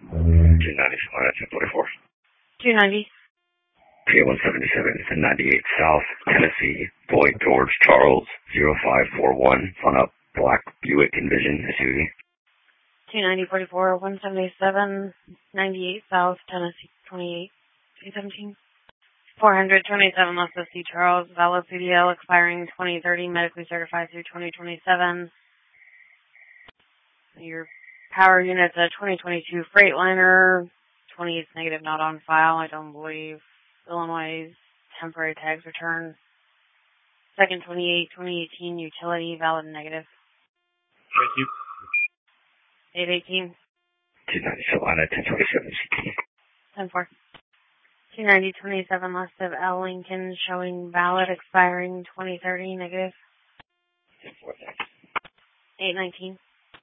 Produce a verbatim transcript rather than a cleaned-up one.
two ninety, Solana, ten forty-four. two ninety. P A one seventy-seven, it's a ninety-eight South, Tennessee, Boyd George Charles, zero five four one, on a black Buick Envision S U V. two ninety forty-four, one seventy-seven, ninety-eight South, Tennessee, twenty-eight, two seventeen. four twenty-seven West S C Charles, valid C D L expiring twenty thirty, medically certified through twenty twenty-seven. Your power unit's a twenty twenty-two Freightliner, twenty-eight negative, not on file, I don't believe. Illinois temporary tags return. Second twenty-eight, twenty eighteen utility, valid negative. Thank you. eight eighteen. two ninety Solana, ten twenty-seven C T. ten four. two ninety twenty-seven West of L Lincoln, showing valid expiring twenty thirty, negative. ten four, thanks. eight nineteen.